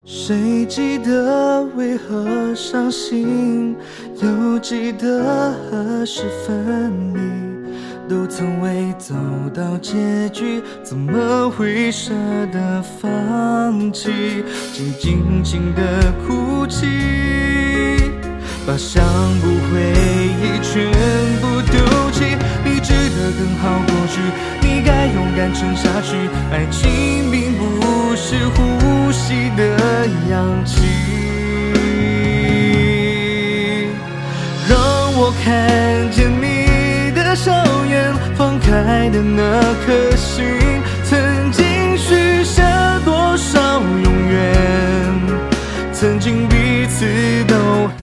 谁记得为何伤心，又记得何时分离，都曾未走到结局，怎么会舍得放弃？静静的哭泣，把伤不回忆全部丢弃。你值得更好过去，你该勇敢撑下去。爱情并不是呼吸的氧气。让我看见你的笑颜，放开的那颗心，曾经许下多少永远，曾经彼此都